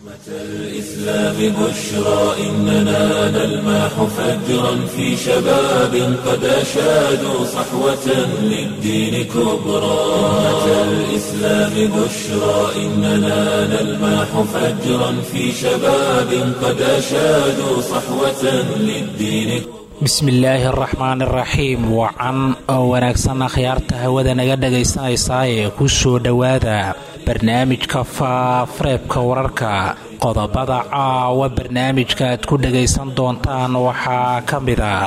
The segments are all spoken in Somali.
الإسلام بشرى إننا نلمح فجرا في شباب قد أشادوا صحوة للدين كبرى. الإسلام بشرى إننا نلمح فجرا في شباب قد أشادوا صحوة للدين كبرى. بسم الله الرحمن الرحيم. وعن wanaagsan akhyaarta hawada naga dhagaysanaysaa ee ku soo dhawaada barnaamijka faareebka wararka. qodobada caawa barnaamijka aad ku dhagaysan doontaan waxaa ka mid ah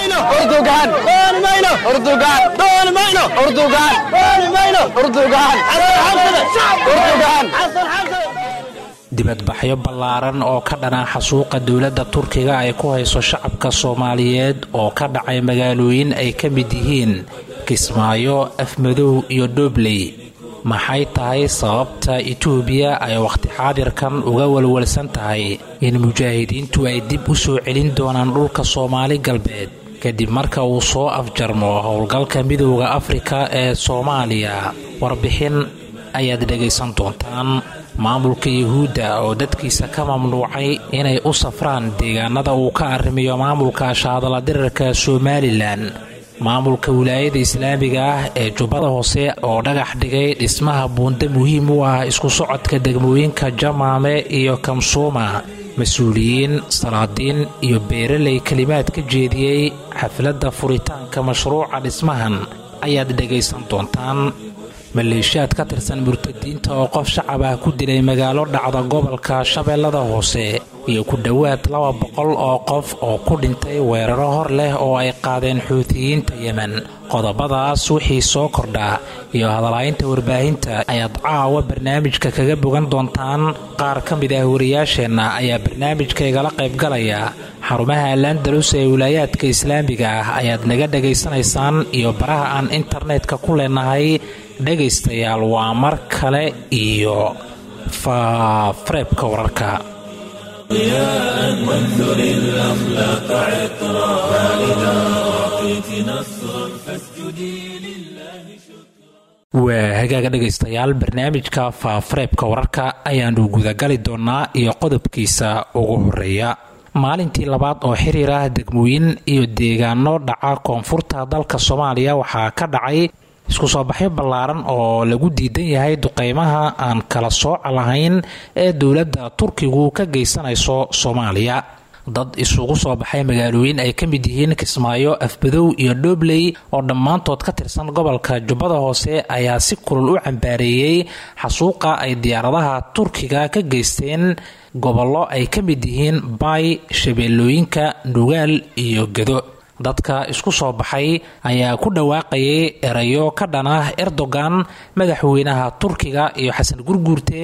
dibadbaxyo ballaaran oo ka dhana xasuuqa dowladda Turkiga ay ku hayso shacabka Soomaaliyeed oo ka dhacay magaalooyin ay ka mid yihiin Kismaayo, Afmadow iyo Doobley. maxay tahay sababta Itoobiya ay waqti xaadirkan uga walwalsan tahay in mujaahidiintu ay dib u soo celin doonaan dhulka Soomaali galbeed kadib marka uu soo afjarmo howlgalka Midowga Afrika ee Soomaaliya? Warbixin ayaad dhagaysan doontaan. maamulka Yahuuda oo dadkiisa ka mamnuucay inay u safraan deegaanada uu ka arrimiyo maamulka shaadala dirarka Somaliland. maamulka wilaayada Islaamiga ah ee Jubbada Hoose oo dhagax dhigay dhismaha buundo muhiim u ah isku socodka degmooyinka Jamaame iyo Kamsuma. mas'uuliyiin, salaadiin iyo beeraley kalimaad ka jeediyay xafladda furitaanka mashruuca dhismahan ayaad dhagaysan doontaan. maleeshiyaad ka tirsan murtadiinta oo qof shacab ah ku dilay magaalo dhacda gobolka Shabeellada Hoose iyo ku dhawaad 200 oo qof oo ku dhintay weeraro hor leh oo ay qaadeen Xuutiyiinta Yemen. qodobadaas wixii soo kordha iyo hadalaynta warbaahinta ayaad caawa barnaamijka kaga bogan doontaan. qaar ka mid ah wariyaasheena ayaa barnaamijka igala qayb galaya. xarumaha Al-Andalus ee wilaayadka Islaamiga ah ayaad naga dhageysanaysaan iyo baraha aan internetka ku leenahay. dhagaystayaal, waa mar kale iyo faareebka wararka. waa hagaaga dhagaystayaal, barnaamijka faareebka wararka ayaanu gudagali doonaa iyo qodobkiisa ugu horeeya. maalintii labaad oo xiriir ah degmooyin iyo deegaano dhaca koonfurta dalka Soomaaliya waxaa ka dhacay isku soo baxyo ballaaran oo lagu diidan yahay duqeymaha aan kala sooc lahayn ee dowladda Turkigu ka geysanayso Soomaaliya. dad isugu soo baxay magaalooyin ay ka mid yihiin Kismaayo, Afmadow iyo Doobley oo dhammaantood ka tirsan gobolka Jubbada Hoose ayaa si kulul u cambaareeyay xasuuqa ay diyaaradaha Turkiga ka geysteen gobollo ay ka mid yihiin Bay, Shabeellooyinka, Nugaal iyo Gedo. dadka isku soo baxay ayaa ku dhawaaqayay erayo ka dhana Erdogan, madaxweynaha Turkiga iyo Xasan Gurguurte.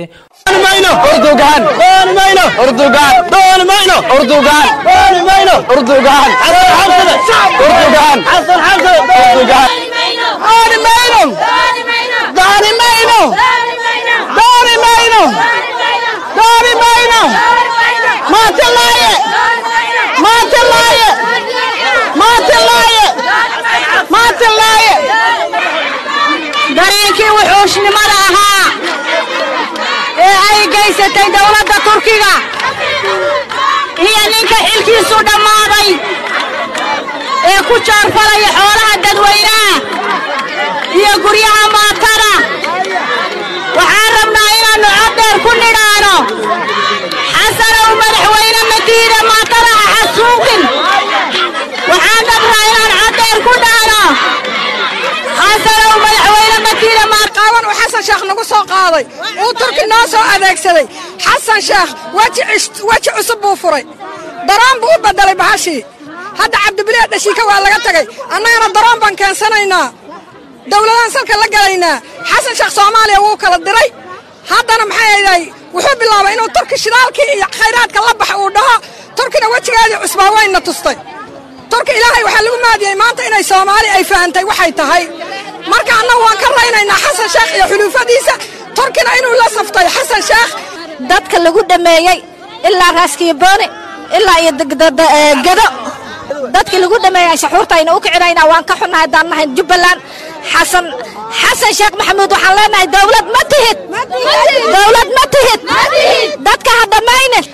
dareenkii wuxuushnimada ahaa ee ay geysatay dowladda Turkiga iyo ninka xilkiisu dhammaaday ee ku jaarfalaya xoolaha dadweynaha iyo guryaha maatada. waxaan rabnaa inaannu coddeer ku nidhaano xasanow madaxweyne madiina maatada ha xasuuqin. waxaan rabnaa inaan coddeer ku dhaano xasanow madaxweyne madiina maaqaawan uu xasan sheekh nagu soo qaaday uu Turki noo soo adeegsaday. xasan sheekh waji cusub buu furay, daraan buu u bedelay bahashii. hadda cabdibilaa dhashiika waa laga tagay, annagana daraan baan keensanaynaa, dowladaan salka la galaynaa. xasan sheekh Soomaaliya wuu kala diray. haddana maxay ahayd wuxuu bilaabay inuu Turki shidaalkii iyo khayraadka la bax uu dhaho. Turkina wajigeedii cusbaa wayna tustay. Turki ilaahay waxa lagu maadiyay maanta inay Soomaali ay fahamtay waxay tahay. marka annagu waan ka raynaynaa xasan sheekh iyo xuluufadiisa. Turkina inuu la saftay xasan sheekh. dadka lagu dhameeyay ilaa raaskii boone ilaa iyo Gedo dadkii lagu dhameeyay shuxuurtayna u kicinayna waan ka xunahay daanahay Jubbaland. xasan sheekh maxamuud waxaan leenahay dowlad ma tihid dadka hadda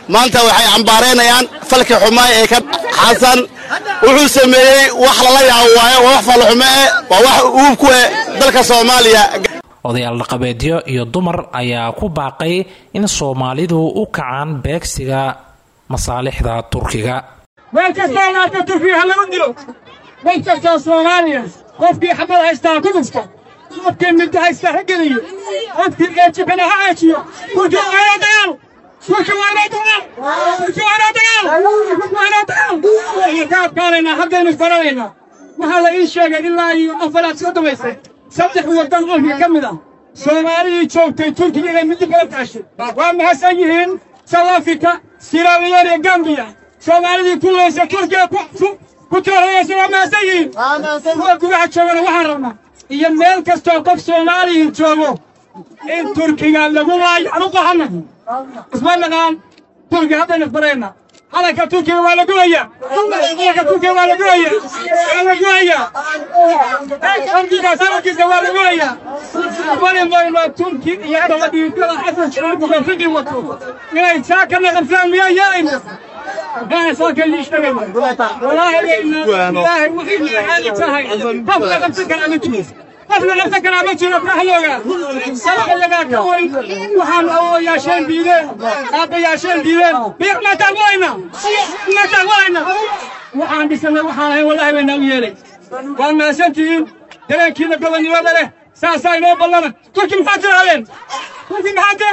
maanta waxay cambaaraynayaan falkii xumaay ee ka xasan wuxuu sameeyey wax lala yaabo waayo waa wax falxume waa wax uub ku dalka Soomaaliya. odayaal dhaqameedyo iyo dumar ayaa ku baaqay in Soomaalidu u kacaan beegsiga masaalixda Turkiga. وكسرنا تركيا هلا نديرو وكسر صوماليا قفكي حبل هايستا كدفتا قفكي من هايستا حقلي قفكي جيت بنا عاشيه كنت انا دال كنت انا دال كنت انا دال كنت انا دال يا كاب كارنا حقنا نفرلنا ما هذا اي شيء الا افراد سودميسه صدق ودان قلبي كمدا صومالي جوجتي تركيا من دبلتاشي وما هسيين ساوث افريكا سيراليون غامبيا Soomaalidu kulaysa Turkiga ku tareeyay waa maasayeen waa gudaha joogan waxaan rabnaa iyo meel kasta oo qof Soomaali joogo in Turkiga lagu waayo anu qaxana ismaalaan Turkiga hadda nafreena halka Turkiga waa lagu waayaa halka Turkiga waa lagu waayaa waa lagu waayaa Turkiga sarkiisa waa lagu waayaa wali ma Turkiga iyo dawladii kala xasan shaqo ku fiqi wato inay saakana qaflaan miyaa أنا ساكن يشتغل والله والله وحيد حالك هاي قبل نفسك أنا متجوز قبل نفسك أنا متجوز كحلوجا سلام لك كوي وحن أو يا شين بيلين أبي يا شين بيلين بيقنا تقوينا ما تقوينا وحن بسنا وحن والله من نويري وأنا سنتين ترى كذا قبل يومنا ساسا نبلنا تركي محاجر علين تركي محاجر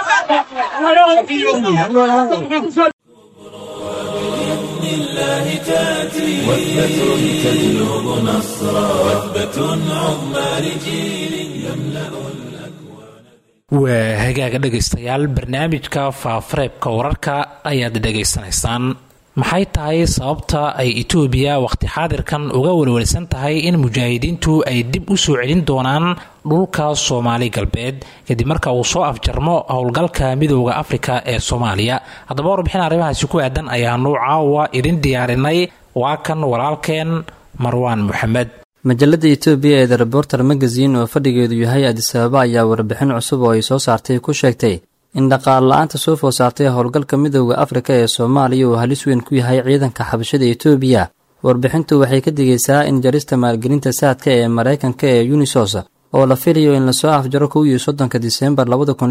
الله تأتي وثبة تجلب نصرا وثبة عظمى لجيل يملأ waa hagaaga dhegaystayaal barnaamijka faafareebka wararka ayaad dhegaysanaysaan. maxay tahay sababta ay Itoobiya waqti xaadirkan uga walwalsan tahay in mujaahidiintu ay dib u soo celin doonaan dhulka Soomaali galbeed kadib marka uu soo afjarmo howlgalka midowga Afrika ee Soomaaliya? haddaba warbixin arrimahaasi ku aadan ayaa caawa idin diyaarinay. waa kan walaalkeen Marwaan Maxamed. majalada Itoobiya ee The Reporter magazine oo fadhigeedu yahay Addis Ababa ayaa warbixin cusub oo ay soo saartay ku sheegtay in dhaqaale la'aanta soo food saartay howlgalka midowga Afrika ee Soomaaliya uu halis weyn ku yahay ciidanka xabashada Itoobiya. warbixintu waxay ka digaysaa in jarista maalgelinta saadka ee Mareykanka ee UNISOS oo la filayo in la soo afjaro 13 Diseembar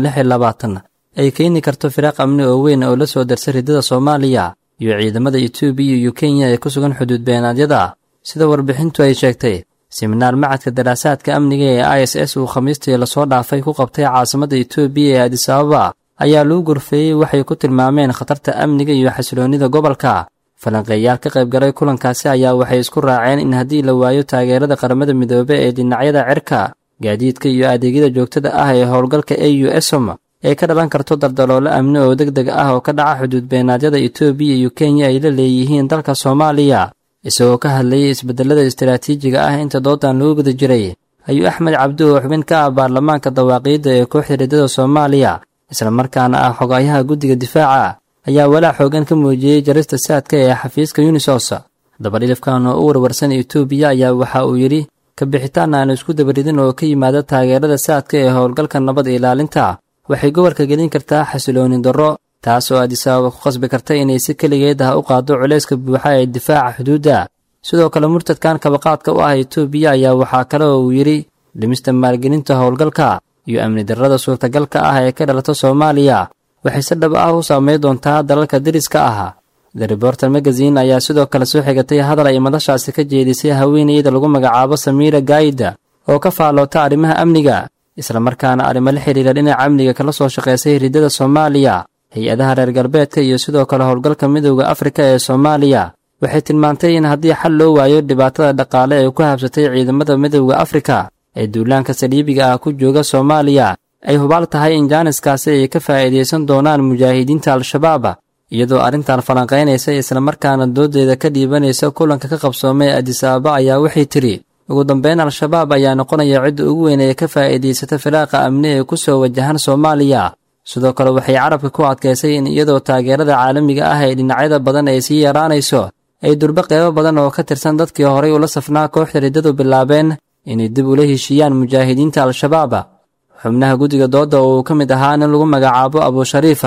2026 ay keeni karto firaaq amni oo weyn oo la soo darsay ridada Soomaaliya iyo ciidamada Itoobiya iyo Kenya ee ku sugan xuduud beenaadyada. sida warbixintu ay sheegtay seminaar macadka daraasaadka amniga ee ISS uu Khamiistii la soo dhaafay ku qabtay caasimadda Itoobiya ee Addis Ababa ayaa lagu gorfeeyay waxay ku tilmaameen khatarta amniga iyo xasiloonida gobolka. falanqeeyaal ka qayb galay kulankaasi ayaa waxay isku raaceen in haddii la waayo taageerada qaramada midoobay ee dhinacyada cirka, gaadiidka iyo adeegyada joogtada ah ee howlgalka AUSOM ay ka dhalan karto dardaloolo amni oo degdeg ah oo ka dhaca xuduud beenaadyada Itoobiya iyo Kenya ay la leeyihiin dalka Soomaaliya. isagoo ka hadlayay isbedelada istiraatiijiga ah inta doodan loo guda jiray ayuu Axmed Cabdi oo xubin ka ah baarlamaanka dawaaqiidda ee kooxda ridada Soomaaliya isla markaana ah xogayaha guddiga difaaca ayaa walaac xoogan ka muujiyay jarista saadka ee xafiiska UNISOS. dabadhilifkan oo u warwarsan Itoobiya ayaa waxa uu yiri ka bixitaan aan isku dabaridin oo ka yimaada taageerada saadka ee howlgalka nabad ilaalinta waxay gobolka gelin kartaa xasiloonin darro, taas oo Addis Ababa ku qasbi karta inay si kaligeed ah u qaado culayska buuxa ee difaaca xuduudda. sidoo kale murtadkan kabaqaadka u ah Itoobiya ayaa waxa kale oo uu yiri dhimista maalgelinta howlgalka iyo amni darrada suurtagalka ah ee ka dhalata Soomaaliya waxay si dhab ah u saameyn doontaa dalalka deriska ah. The Reporter magazine ayaa sidoo kale soo xigatay hadal ay madashaasi ka jeedisay haweeneyda lagu magacaabo Samira Gaida oo ka faaloota arrimaha amniga isla markaana arrimo la xiriira dhinaca amniga kala soo shaqeysay ridada Soomaaliya, hay-adaha reer galbeedka iyo sidoo kale howlgalka midowga Afrika ee Soomaaliya. waxay tilmaantay in haddii xal loo waayo dhibaatada dhaqaale ee ku habsatay ciidamada midowga Afrika ee duulaanka saliibiga ah ku jooga Soomaaliya ay hubaal tahay in jaaniskaasi ay ka faa'iideysan doonaan mujaahidiinta Al-Shabaab. iyadoo arrintan falanqeynaysa isla markaana doodeeda ka dhiibanaysa kulanka ka qabsoomay Addis Ababa ayaa waxay tiri ugu dambeyn Al-Shabaab ayaa noqonaya cidda ugu weyn ee ka faa'iideysata firaaqa amni ee ku soo wajahan Soomaaliya. sidoo kale waxay carabka ku adkeysay in iyadoo taageerada caalamiga ah ee dhinacyada badan ay sii yaraanayso ay durba qeybo badan oo ka tirsan dadkii horay ula safnaa kooxda ridadu bilaabeen inay dib ula heshiiyaan mujaahidiinta Al-Shabaab. xubnaha guddiga dooda oo ka mid ahaa nin lagu magacaabo Abu Shariifa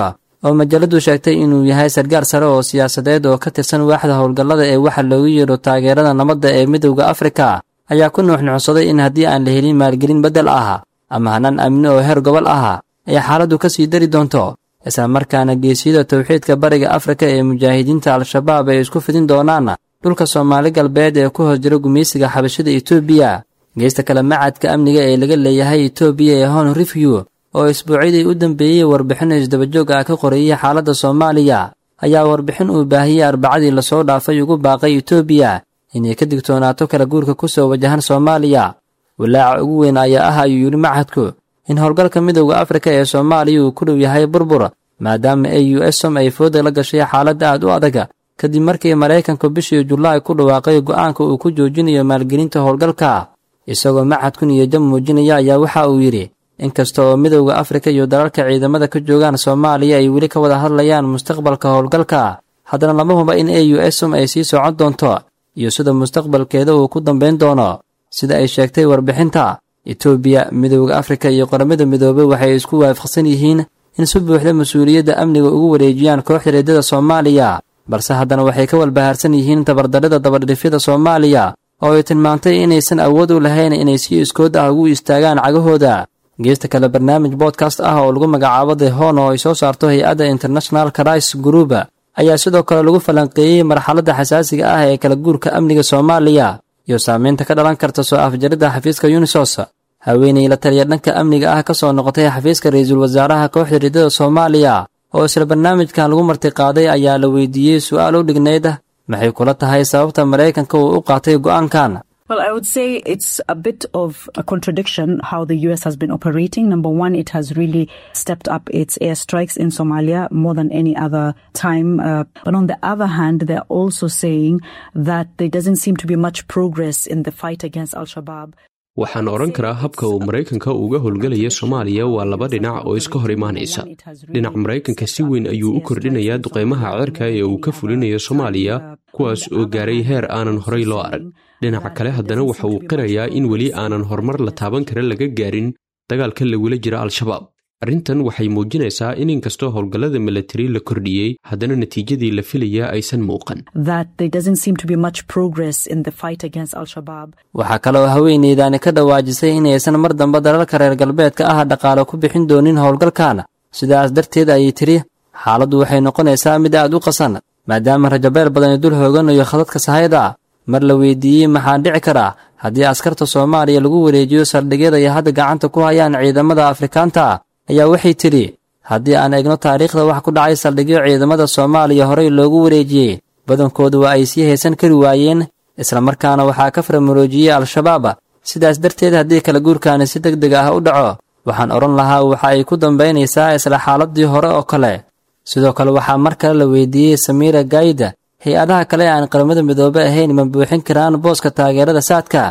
oo majaladu sheegtay inuu yahay sargaar sare oo siyaasadeed oo ka tirsan waaxda howlgallada ee waxa loogu yeero taageerada nabadda ee midowda Afrika ayaa ku nuuxnuuxsaday in haddii aan la helin maalgelin beddel ah ama hanaan amni oo heer gobol ah ay xaaladdu ka sii dari doonto isla markaana geesiyada tawxiidka bariga Afrika ee mujaahidiinta al-shabaab ay isku fidin doonaan dhulka Soomaali galbeed ee ku hoos jira gumeysiga xabashada Itoobiya. geesta kale macadka amniga ee laga leeyahay Itoobiya ee Horn Review oo isbuucii u dambeeyay warbixin isdaba joog ah ka qorayay xaaladda Soomaaliya ayaa warbixin uu baahiyay Arbacadii la soo dhaafay ugu baaqay Itoobiya inay ka digtoonaato kala guurka ku soo wajahan Soomaaliya. walaaca ugu weyn ayaa ah ayuu yiri macadku in howlgalka midowda Afrika ee Soomaaliya uu ku dhow yahay burbur maadaama AUSM ay fooda la gashay xaalad aad u adag kadib markii Mareykanku bishii Juulaay ku dhawaaqay go'aanka uu ku joojinayo maalgelinta howlgalka. isagoo macadku niyad muujinaya ayaa waxa uu yiri inkasta oo midowda Afrika iyo dalalka ciidamada ka joogaan Soomaaliya ay weli ka wada hadlayaan mustaqbalka howlgalka, haddana lama hubo in AUSM ay sii socon doonto iyo sida mustaqbalkeeda uu ku dambeyn doono. sida ay sheegtay warbixinta, Itoobiya, midowda Afrika iyo qaramada midoobay waxay isku waafaqsan yihiin in si buuxda mas'uuliyadda amniga ugu wareejiyaan kooxda reedada Soomaaliya, balse haddana waxay ka walbahaarsan yihiin tabardarrida dabadhifyada Soomaaliya oo ay tilmaantay inaysan awood u lahayn inay si iskood ah ugu istaagaan cagahooda. geesta kale barnaamij podcast ah oo lagu magacaabo The Horn oo ay soo saarto hay'adda International Crisis Group ayaa sidoo kale lagu falanqeeyay marxaladda xasaasiga ah ee kala guurka amniga Soomaaliya iyo saameynta ka dhalan karta soo afjaridda xafiiska UNISOS. haweeney la taliya dhanka amniga ah ka soo noqotay xafiiska ra'iisul wasaaraha kooxda reedada Soomaaliya oo isla barnaamijkan lagu martiqaaday ayaa la weydiiyay su'aal u dhigneyd maxay kula tahay sababta Mareykanka uu u qaatay go'aankan. Well, I would say it's a bit of a contradiction how the US has been operating. Number one, it has really stepped up its airstrikes in Somalia more than any other time. But on the other hand, they're also saying that there doesn't seem to be much progress in the fight against Al-Shabaab. waxaan oran karaa habka uu Mareykanka uga howlgalaya Soomaaliya waa laba dhinac oo iska hor imaanaysa. dhinaca Mareykanka si weyn ayuu u kordhinayaa duqeymaha cirka ee uu ka fulinayo Soomaaliya kuwaas oo gaaray heer aanan horey loo arag. dhinaca kale haddana waxa uu qirayaa in weli aanan horumar la taaban kara laga gaarin dagaalka lagula jira Al-Shabaab. arrintan waxay muujinaysaa in inkastoo howlgallada military la kordhiyey haddana natiijadii la filaya aysan muuqan. That there doesn't seem to be much progress in the fight against Al-Shabaab. waxaa kaloo haweeneydaani ka dhawaajisay inaysan mar dambe dalalka reer galbeedka ah dhaqaale ku bixin doonin howlgalkan. sidaas darteed ayay tiri xaaladdu waxay noqonaysaa mid aad u qasan maadaama rajabeel badani dul hooganayo khadadka sahayda. mar la weydiiyey maxaa dhici kara haddii askarta Soomaaliya lagu wareejiyo saldhigyada ay hadda gacanta ku hayaan ciidamada Afrikaanta ayaa waxay tiri haddii aan eegno taariikhda wax ku dhacay saldhigyo ciidamada Soomaaliya horey loogu wareejiyey badankoodu waa ay sii haysan kari waayeen isla markaana waxaa ka farmaroojiyey Al-Shabaab. sidaas darteed haddii kala guurkaani si degdeg ah u dhaco waxaan oran lahaa waxa ay ku dambeynaysaa isla xaaladii hore oo kale. sidoo kale waxaa mar kale la weydiiyey Samira Gaida hay-adaha kale aan qaramada midoobay ahayn ma buuxin karaan booska taageerada saadka.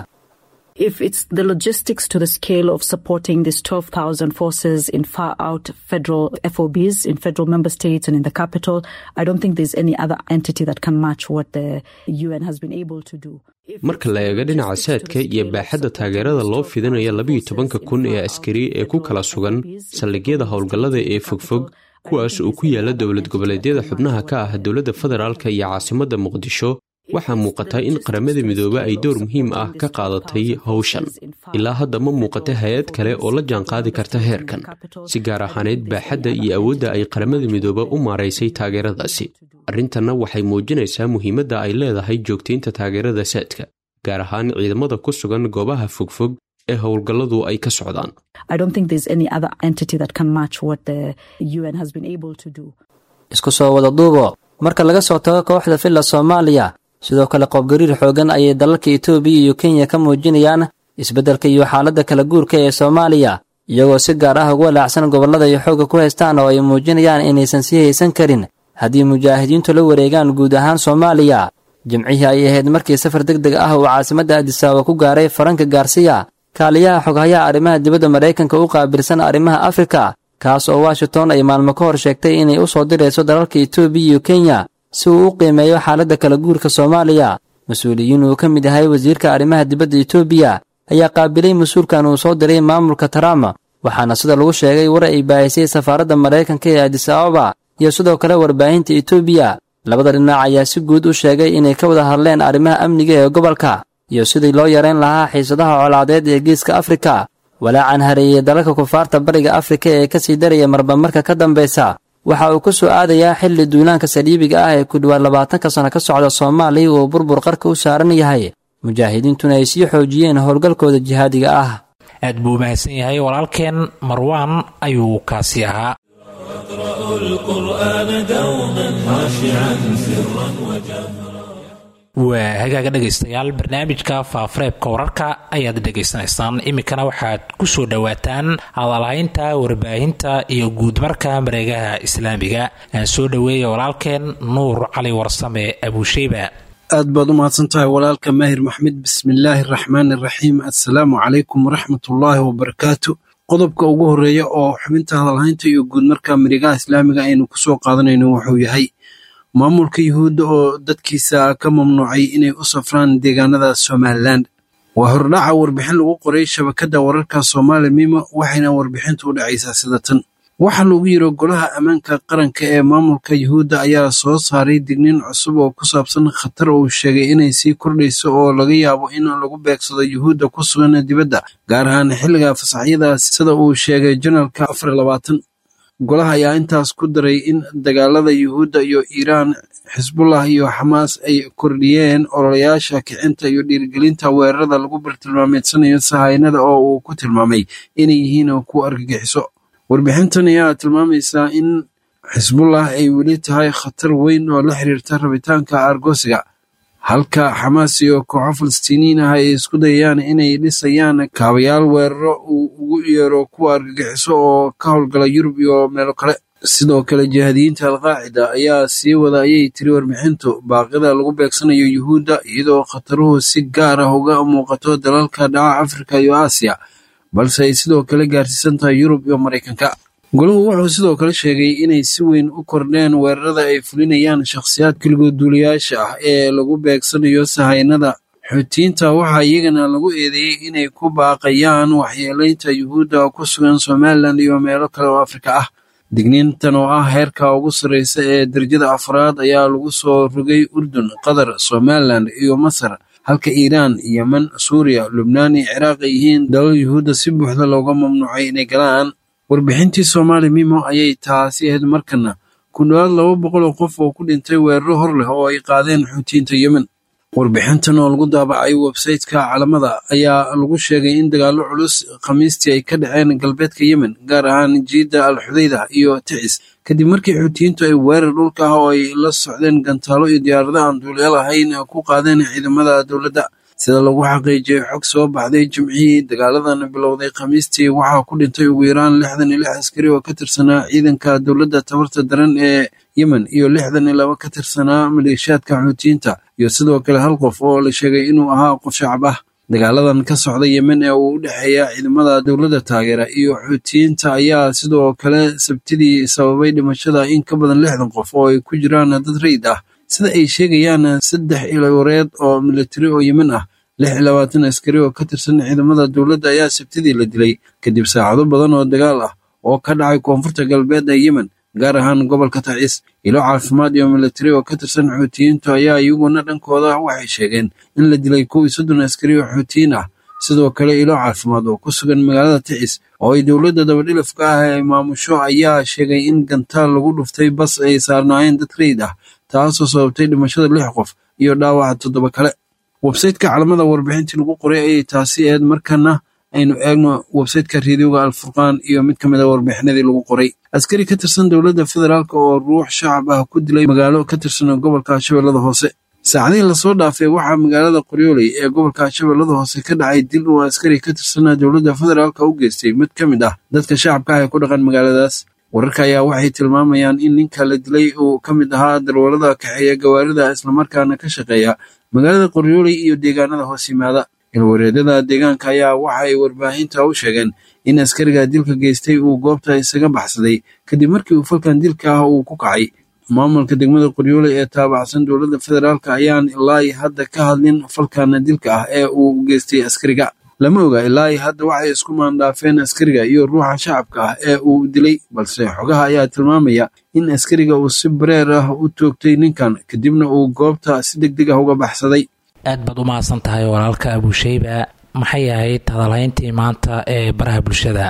If it's the logistics to the scale of supporting these 12,000 forces in far out federal FOBs in federal member states and in the capital, I don't think there's any other entity that can match what the UN has been able to do. marka la eego dhinaca saadka iyo baaxadda taageerada loo fidinayo 12,000 ee askari ee ku kala sugan saldhigyada howlgallada ee fogfog kuwaas oo ku yaala dowlad goboleedyada xubnaha ka ah dowladda federaalka iyo caasimadda Muqdisho, waxaa muuqata in qaramada midoobay ay door muhiim ah ka qaadatay hawshan. ilaa hadda ma muuqata hay'ad kale oo la jaanqaadi karta heerkan, si gaar ahaaneed baaxadda iyo awoodda ay qaramada midooba u maaraysay taageeradaasi. arrintanna waxay muujinaysaa muhiimadda ay leedahay joogtaynta taageerada saadka, gaar ahaan ciidamada ku sugan goobaha fogfog ee howlgalladu ay ka socdaan. I don't think there's any other entity that can match what the UN has been able to do. isku soo wada duubo marka laga soo tago kooxda filla Soomaaliya, sidoo kale qoobgariir xoogan ayay dalalka Itoobiya iyo Kenya ka muujinayaan isbeddelka iyo xaaladda kala guurka ee Soomaaliya, iyagoo si gaar ah uga walaacsan gobollada ay xoogga ku haystaan oo ay muujinayaan inaysan sii haysan karin haddii mujaahidiintu la wareegaan guud ahaan Soomaaliya. jimcihii ay ahayd markii safar degdeg ah uu caasimadda Addis Ababa ku gaaray Frank Garcia, kaaliyaha xoghayaha arrimaha dibadda Mareykanka u qaabilsan arrimaha Afrika, kaas oo Washington ay maalmo ka hor sheegtay inay u soo dirayso dalalka Itoobiya iyo Kenya si uu u qiimeeyo xaaladda kala guurka Soomaaliya. mas'uuliyiin uu ka mid yahay wasiirka arrimaha dibadda Itoobiya ayaa qaabilay mas'uulkan uu soo diray maamulka Trump, waxaana sida lagu sheegay war ay baahisay safaaradda Mareykanka ee Addis Ababa iyo sidoo kale warbaahinta Itoobiya. Labada dhinac ayaa si guud u sheegay inay ka wada hadleen arrimaha amniga ee gobolka iyo sidii loo yareyn lahaa xiisadaha colaadeed ee Geeska Afrika. Walaacan hareeyay dalalka kufaarta bariga Afrika ee ka sii daraya marba marka ka dambaysa waxa uu ku soo aadayaa xilli duulaanka saliibiga ah ee ku dhawaad 20 sano ka socda Soomaaliya oo burbur qarka u saaran yahay. Mujaahidiintuna ay sii xoojiyeen howlgalkooda jihaadiga ah. aad buu mahadsan yahay walaalkeen Marwaan ayuu kaasi ahaa. waa hagaaga dhegaystayaal barnaamijka faafareebka wararka ayaad dhegaysanaysaan. iminkana waxaad ku soo dhowaataan hadalhaynta warbaahinta iyo guudmarka mareegaha islaamiga. aan soo dhoweeya walaalkeen Nuur Cali Warsame Abushayba. aad baad u mahadsantahay walaalka Maahir Maxmed. bismillaahi raxmaani raxiim. assalaamu calaykum waraxmatullaahi wabarakaatu. qodobka ugu horeeya oo xubinta hadalhaynta iyo guudmarka mareegaha islaamiga aynu ku soo qaadanayno wuxuu yahay maamulka Yuhuudda oo dadkiisa ka mamnuucay inay u safraan deegaanada Somaliland. waa hordhaca warbixin lagu qoray shabakadda wararka Soomaali Mimo waxayna warbixintu u dhacaysaa sida tan. waxaa lagu yiri golaha ammaanka qaranka ee maamulka Yuhuudda ayaa soo saaray digniin cusub oo ku saabsan khatar uu sheegay inay sii kordhayso oo laga yaabo in lagu beegsado Yuhuudda ku sugan dibadda, gaar ahaan xilliga fasaxyada sida uu sheegay Janaalka 24. golaha ayaa intaas ku daray in dagaalada Yuhuudda iyo Iiraan, Xisbullah iyo Xamaas ay kordhiyeen ololayaasha kicinta iyo dhiirigelinta weerarada lagu bartilmaameedsanayo sahaynada oo uu ku tilmaamay inay yihiin kuwo argagixiso. warbixintan ayaa tilmaamaysa in Xisbullah ay weli tahay khatar weyn oo la xiriirta rabitaanka argosiga, halka Xamaas iyo kooxo Falastiiniyiin ah ay isku dayayaan inay dhisayaan kaabayaal weeraro uu ugu yeero kuwa argagixiso oo ka howlgala Yurub iyo meelo kale. sidoo kale jihaadiyiinta Al-Qaacida ayaa sii wada ayay tiri warbixintu baaqida lagu beegsanayo Yuhuudda, iyadoo khataruhu si gaar ah uga muuqato dalalka dhaca Afrika iyo Aasiya, balse ay sidoo kale gaarsiisan tahay Yurub iyo Mareykanka. goluhu wuxuu sidoo kale sheegay inay si weyn u kordheen weerarada ay fulinayaan shakhsiyaad keligood duuliyaasha ah ee lagu beegsanayo sahaynada. Xuutiyiinta waxaa iyagana lagu eedeeyey inay ku baaqayaan waxyeelaynta Yuhuudda ku sugan Somaliland iyo meelo kale oo Afrika ah. digniintan oo ah heerka ugu sarreysa ee darajada 4 ayaa lagu soo rogay Urdun, Qatar, Somaliland iyo Masar, halka Iiraan, Yemen, Suuriya, Lubnaan iyo Ciraaq ay yihiin dalal Yuhuudda si buuxda looga mamnuucay inay galaan. warbixintii Soomaali Mimo ayay taasi ahayd. markana ku dhawaad 200 oo qof oo ku dhintay weeraro hor leh oo ay qaadeen Xuutiyiinta Yemen. warbixintan oo lagu daabacay website-ka Calamada ayaa lagu sheegay in dagaallo culus Khamiistii ay ka dhaceen galbeedka Yemen, gaar ahaan Jidda, Al-Xudayda iyo Tacis, kadib markii Xuutiyiintu ay weerar dhulka ah oo ay la socdeen gantaalo iyo diyaarado aan duuliyaal ahayn ku qaadeen ciidamada dowladda. sida lagu xaqiijiyay xog soo baxday Jimcihii, dagaaladan bilowday Khamiistii waxaa ku dhintay ugu yaraan 66 askari oo ka tirsanaa ciidanka dowladda tabarta daran ee Yemen iyo 62 ka tirsanaa maleeshiyaadka Xuutiyiinta, iyo sidoo kale hal qof oo la sheegay inuu ahaa qof shacab ah. dagaaladan ka socda Yemen ee u dhexeeya ciidamada dowladda taageera iyo Xuutiyiinta ayaa sidoo kale Sabtidii sababay dhimashada in ka badan 60 qof oo ay ku jiraan dad rayid ah, sida ay sheegayaan 3 ilwareed oo militari oo Yemen ah. 26 askari oo ka tirsan ciidamada dowladda ayaa Sabtidii la dilay kadib saacado badan oo dagaal ah oo ka dhacay koonfurta galbeed ee Yemen, gaar ahaan gobolka Tacis. ilo caafimaad iyo militari oo ka tirsan Xuutiyiintu ayaa iyaguna dhankooda waxay sheegeen in la dilay 30 askari oo Xuutiyiin ah. sidoo kale ilo caafimaad oo ku sugan magaalada Tacis oo ay dowladda dabadhilifka ah ay maamusho ayaa sheegay in gantaal lagu dhuftay bas ay saarnaayeen dad rayid ah, taasoo sababtay dhimashada 6 qof iyo dhaawaca 7 kale. website-ka Calamada warbixintii lagu qoray ayay taasi ahayd. markana aynu eegno website-ka raadiyoga Al-Furqaan iyo mid ka mid ah warbixinadii lagu qoray. askari ka tirsan dowladda federaalka oo ruux shacab ah ku dilay magaalo ka tirsan gobolka Shabeellada Hoose. saacadihii lasoo dhaafay waxaa magaalada Qoryooley ee gobolka Shabeellada Hoose ka dhacay dil uu askari ka tirsan dowladda federaalka u geystay mid ka mid ah dadka shacabka ah ee ku dhaqan magaaladaas. wararka ayaa waxay tilmaamayaan in ninka la dilay uu ka mid ahaa darwalada kaxeeya gawaarida islamarkaana ka shaqeeya magaalada Qoryooley iyo deegaanada hoos yimaada. ilwareedada deegaanka ayaa waxa ay warbaahinta u sheegeen in askariga dilka geystay uu goobta isaga baxsaday kadib markii uu falkan dilka ah uu ku kacay. maamulka degmada Qoryooley ee taabacsan dowladda federaalka ayaan ilaa hadda ka hadlin falkan dilka ah ee uu geystay askariga. lama oga ilaa hadda waxay isku maandhaafeen askariga iyo ruuxa shacabka ah ee uu dilay, balse xogaha ayaa tilmaamaya in askariga uu si bareer ah u toogtay ninkan kadibna uu goobta si degdeg ah uga baxsaday. aad baad u mahadsan tahay walaalka abushayba. maxay ahayd hadalhayntii maanta ee baraha bulshada?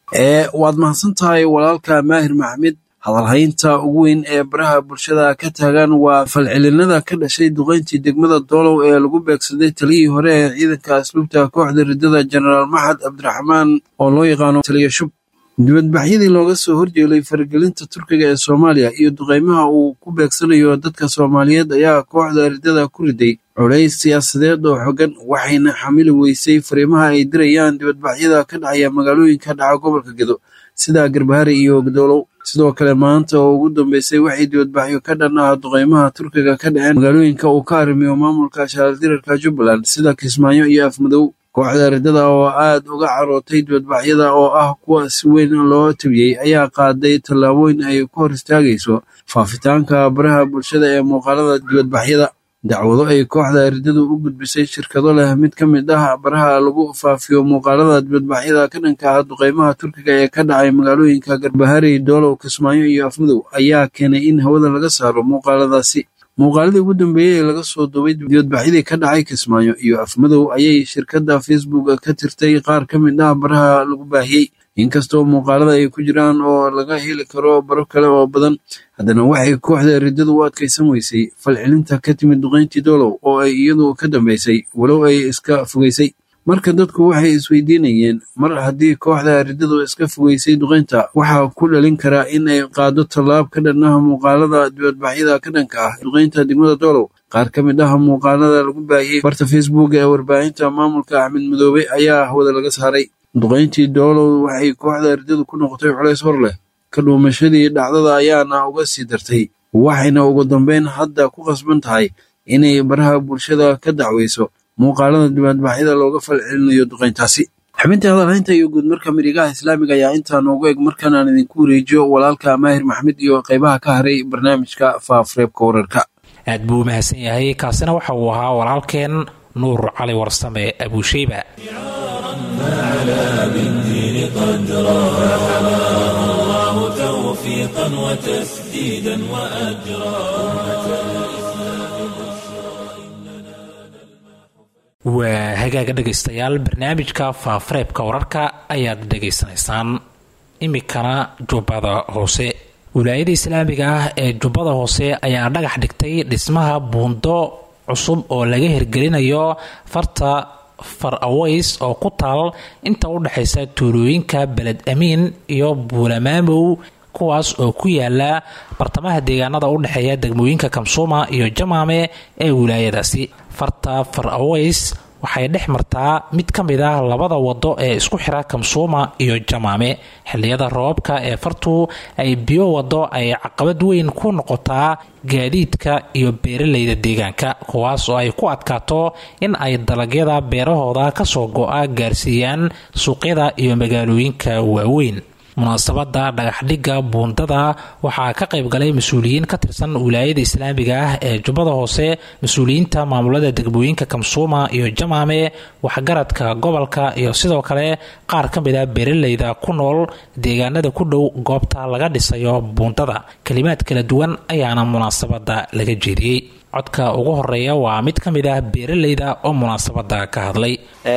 waad mahadsan tahay walaalka maahir maxmed. hadalhaynta ugu weyn ee baraha bulshada ka taagan waa falcelinada ka dhashay duqeyntii degmada doolow ee lagu beegsaday taliyihii hore ee ciidanka asluubta kooxda ridada jenaraal maxad cabdiraxmaan oo loo yaqaano taliya shub. dibadbaxyadii looga soo horjeelay faragelinta turkiga ee soomaaliya iyo duqeymaha uu ku beegsanayo dadka soomaaliyeed ayaa kooxda ridada ku riday culays siyaasadeed oo xogan, waxayna xamili weysay fariimaha ay dirayaan dibadbaxyada ka dhacaya magaalooyinka dhaca gobolka gedo sida Garbahari iyo Doolow. sidoo kale maanta oo ugu dambeysay waxay dibadbaxyo ka dhan ah duqeymaha turkiga ka dhaceen magaalooyinka uu ka arrimiyo maamulka shaaldirarka Jubbaland sida Kismaayo iyo Afmadow. kooxda ridada oo aad uga carootay dibadbaxyada oo ah kuwa si weyn loo tabiyey ayaa qaaday tallaabooyin ay ku hor istaagayso faafitaanka baraha bulshada ee muuqaalada dibadbaxyada. dacwado ay kooxda ridadu u gudbisay shirkado leh mid ka mid ah baraha lagu faafiyo muuqaalada dibadbaxyada ka dhanka ah duqeymaha turkiga ee ka dhacay magaalooyinka Garbahari, Doolow, Kismaayo iyo Afmadow ayaa keenay in hawada laga saaro muuqaaladaasi. muuqaaladii ugu dambeeyey ee laga soo duubay dibadbaxyadii ka dhacay Kismaayo iyo Afmadow ayay shirkadda Facebook ka tirtay qaar ka mid ah baraha lagu baahiyey. inkastoo muuqaalada ay ku jiraan oo laga heli karo baro kale oo badan, haddana waxay kooxda ridadu u adkaysan weysay falcelinta ka timid duqeyntii Doolow oo ay iyadu ka dambeysay walow ay iska fogeysay. marka dadku waxay isweydiinayeen, mar haddii kooxda ridadu iska fogeysay duqeynta, waxaa ku dhalin karaa in ay qaado tallaab ka dhan ah muuqaalada dibadbaxyada ka dhanka ah duqeynta degmada Doolow. qaar ka mid ah muuqaalada lagu baahiyey barta Facebook ee warbaahinta maamulka Axmed Madoobe ayaa hawada laga saaray. duqeyntii Doolow waxay kooxda ridadu ku noqotay culays hor leh. ka dhuumashadii dhacdada ayaana uga sii dartay, waxayna ugu dambeyn hadda ku qasban tahay inay baraha bulshada ka dacweyso muuqaalada dibadbaxyada looga falcelinayo duqeyntaasi. xubintii hadalhaynta iyo guudmarka mirigaha islaamiga ayaa intaa noogu eg. markaan aan idinku wareejiyo walaalka maahir maxmed iyo qaybaha ka haray barnaamijka faafareebka wararka. aad buu mahadsan yahay. kaasina waxa uu ahaa walaalkeen nuur cali warsame abushayba. فعلى بالدين قدرا فحماه الله توفيقا وتسديدا وأجرا. waa hagaaga dhegaystayaal, barnaamijka faafareebka wararka ayaad dhegaysanaysaan. iminkana jubbada hoose. wilaayada islaamiga ah ee jubbada hoose ayaa dhagax dhigtay dhismaha buundo cusub oo laga hirgelinayo farta far aways oo ku taal inta u dhaxaysa tuulooyinka beled amiin iyo buulamaamow, kuwaas oo ku yaala bartamaha deegaanada u dhexeeya degmooyinka Kamsuma iyo Jamaame ee wilaayadaasi. farta far aways waxay dhex martaa mid ka mid ah labada wado ee isku xira Kamsuma iyo Jamaame. xilliyada roobka ee fartu ay biyo wado ay caqabad weyn ku noqotaa gaadiidka iyo beeralayda deegaanka, kuwaas oo ay ku adkaato in ay dalagyada beerahooda ka soo go'a gaarsiiyaan suuqyada iyo magaalooyinka waaweyn. munaasabada dhagaxdhigga buundada waxaa ka qayb galay mas-uuliyiin ka tirsan wilaayada islaamiga ah ee jubbada hoose, mas-uuliyiinta maamulada degmooyinka Kamsuma iyo Jamaame, waxgaradka gobolka iyo sidoo kale qaar ka mid ah beeralayda ku nool deegaanada ku dhow goobta laga dhisayo buundada. kalimaad kala duwan ayaana munaasabada laga jeediyey. codka ugu horeeya waa mid ka mid ah beeralayda oo munaasabada ka hadlay.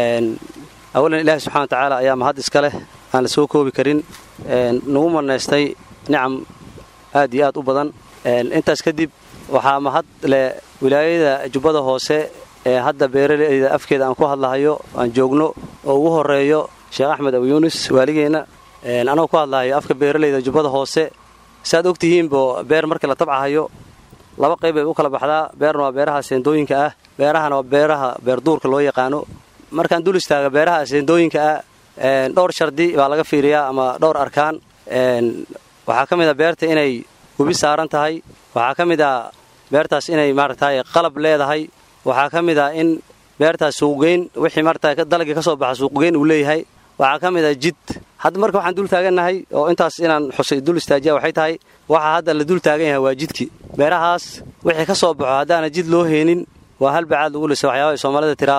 awalan ilaahi subxaana watacaala ayaa mahad iska leh aan la soo koobi karin, nagu manaystay nicam aad iyo aad u badan. intaas kadib waxaa mahad leh wilaayada jubbada hoose ee hadda beeralayda afkeeda aan ku hadlahayo aan joogno, oo ugu horeeyo sheekh axmed abu yuunus waaligeenna. anagoo ku hadlahayo afka beeralayda jubbada hoose. saaad ogtihiinbo beer markii la tabcahayo laba qayb ay u kala baxdaa. beerna waa beeraha seendooyinka ah, beerahana waa beeraha beerduurka loo yaqaano. markaan dul istaaga beeraha seendooyinka ah, dhowr shardi baa laga fiiriyaa ama dhowr arkaan. waxaa ka mid a beerta inay gubi saaran tahay, waxaa ka mid a beertaas inay maaragtay qalab leedahay, waxaa ka mid a in beertaas suuqgeyn wixii maaragtay dalagii ka soo baxa suuqgeyn uu leeyahay, waxaa ka mid a jid. hadda marka waxaan dul taagannahay oo intaas inaan xusay dul istaajiya waxay tahay waxaa hadda la dul taagan yahay waa jidkii. beerahaas wixii ka soo baxo haddaana jid loo heenin waa halbacaad lagu lisa waxyaaba ay soomaalida tiraahdo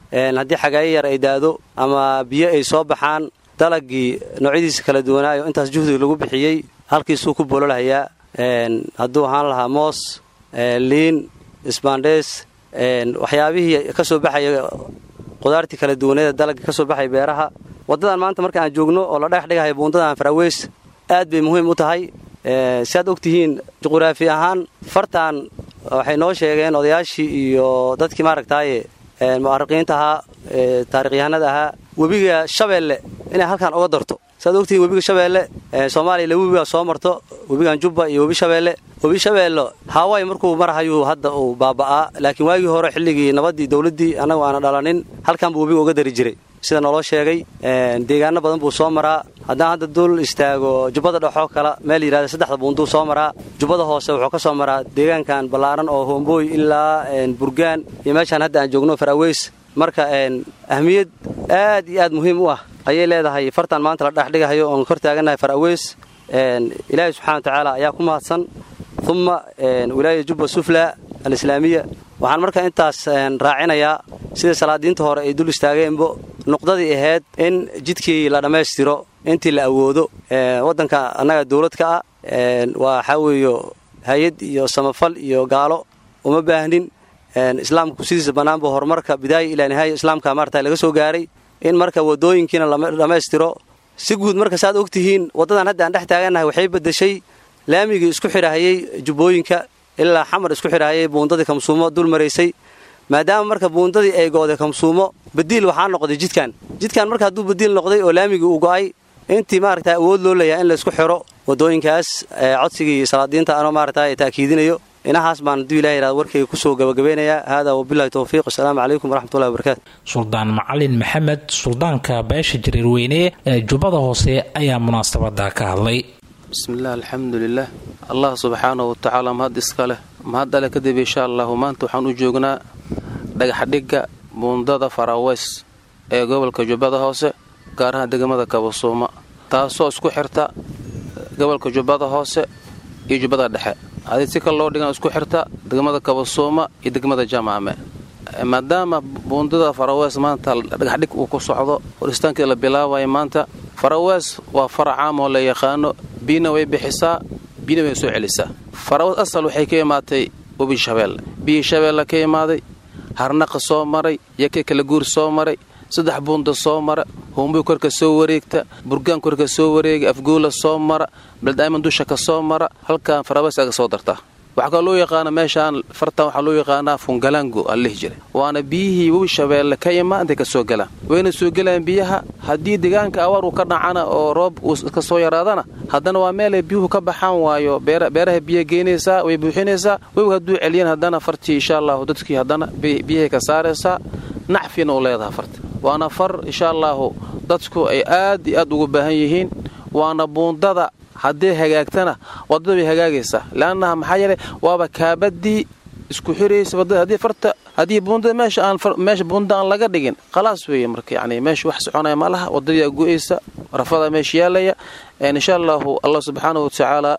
haddii xagaayo yar ay daado ama biyo ay soo baxaan dalagii noocyadiisa kala duwanaayo intaas juhdiga lagu bixiyey halkiisuu ku bololahayaa hadduu ahaan lahaa moos liin isbaandhees waxyaabihii ka soo baxaya qudaartii kala duwaneeda dalagii ka soo baxaya beeraha waddadan maanta marka aan joogno oo la dhagax dhigahayo buundadan Faraweys aad bay muhiim u tahay si aad ogtihiin juqraafi ahaan fartaan waxay noo sheegeen odayaashii iyo dadkii maaragtaaye mu'arriqiinta ahaa taariikhyahanada ahaa webiga Shabeelle inay halkan uga darto saad ogtihiin webiga Shabeelle Soomaaliya la webiga soo marto webigan Jubba iyo webiga Shabeelle Hawaii markuu marahayo hadda uu baabaa laakiin waagii hore xilligii nabadii dawladii anagu aan dhalanin halkan buu webiga uga dari jiray sida naloo sheegay deegaano badan buu soo maraa haddaan hadda dul istaago Jubbada Dhexe kala meel yiraahdo saddexda buunduu soo maraa Jubbada hoose wuxuu ka soo maraa deegaankan ballaaran oo Homboy ilaa Burgaan iyo meeshaan hadda aan joogno Faraweys marka ahmiyad aad iyo aad muhiim u ah ayay leedahay fartan maanta la dhagax dhigayo oo kor taaganahay Faraweys Ilaahay subhanahu wa ta'ala ayaa ku mahadsan thumma wilaayada Jubba Sufla al-Islaamiyya waxaan marka intaas raacinayaa sida salaadiinta hore ay dul istaageenbo nuqdadii ahayd in jidkii la dhameystiro intii la awoodo wadanka anaga dawladka ah waxa weeyo hay'ad iyo samafal iyo gaalo uma baahnin islaamku sidiisa banaanba horumarka bidaay ilaa nihaaya islaamka maartay laga soo gaaray in marka wadooyinkiina la dhameystiro si guud marka saad ogtihiin wadadan hadda aan dhex taaganahay waxay bedeshay laamigii isku xiraayay jubbooyinka ilaa xamar isku xiraayay buundadii Kamsuumo dul mareysay maadaama marka buundadii ay gooday Kamsuumo badiil waxaa noqday jidkan marka hadduu badiil noqday oo laamigii uu go'ay intii maaragtay awood loo leeyahay in la isku xiro wadooyinkaas codsigii salaadiinta ano maaragtay taakiidinayo inahaas baan duu ilaahay raad warkay ku soo gabagabeynaya hada wabillahi tawfiiq assalamu alaykum warahmatullahi wabarakatuh Suldaan Macalin Maxamed suldaanka beesha Jariirweyne ee Jubbada Hoose ayaa munaasabada ka hadlay bismillah alhamdulillah Allah subhanahu wa ta'ala mahad iskale mahad alle kadib insha Allah maanta waxaan u joognaa dhagax dhiga buundada Faraweys ee gobolka Jubbada Hoose gaar ahaan degmada Kabasuuma taasoo isku xirta gobolka Jubbada Hoose iyo Jubbada Dhexe hadii si kale loo dhigan isku xirta degmada Kabasuuma iyo degmada Jamaame maadaama buundada Faraweys maanta dhagax dhig uu ku socdo waristaanka la bilaabay maanta Faraweys waa faracaam oo la yaqaano biina way bixisaa biina way soo celisaa Faraweys asal waxay ka imaatay webi Shabeelle biyo Shabeelle ka imaaday harnaqa soo maray yake kala guur soo maray saddex buunda soo mara Homboy korka soo wareegta Burgaan korka soo wareega Afguula soo mara Baldaaman dusha ka soo mara halka Faraweys aga soo darta waxa loo yaqaan meeshaan farta waxa loo yaqaanaa Fungalango Allah jire waana biyihii webi Shabeelle ka imaantay ka soo galaan wayna soo galaan biyaha hadii deegaanka awaar uu ka dhacana oo roob uu ka soo yaraadana haddana waa meel ay biyuhu ka baxaan waayo beeraha biyo geenaysa way buuxinaysa way haduu celiyeen haddana fartii insha Allah dadkii haddana biyaha ka saaraysa nacfina u leedahay farta waana far insha Allah dadku ay aad ugu baahan yihiin waana buundada haddii hagaagtana wadada way hagaagaysaa laanaha maxaa yeelay waaba kaabadii isku xiraysa wadada haddii buundada meesha buunda aan laga dhigin khalaas weeye marka yani meesha wax soconaya ma laha wadada go'aysa rafada meesha yaalaya insha Allah subhanahu wa ta'ala